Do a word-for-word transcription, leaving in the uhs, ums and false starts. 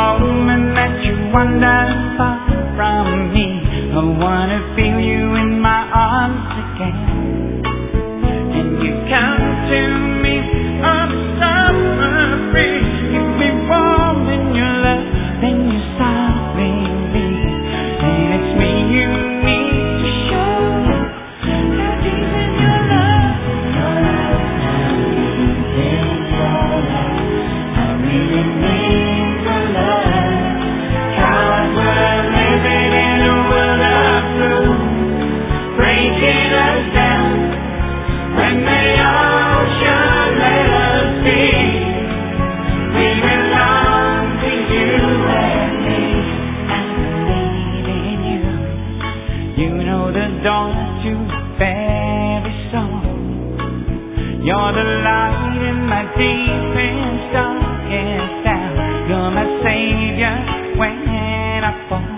moment that you wander far from me, I wanna feel you in my arms again. And you come to me on summer breeze. Keep me warm in your love, then you softly leave. And it's me you need to show how deep is your love. Your love, how deep is your love? I really need your love. Cause we're living in a world of blue, breaking us down when the ocean let us be. We belong to you and me. I believe in you. You know the dawn to very soul. You're the light in my deepest, darkest hour. You're my savior when I fall.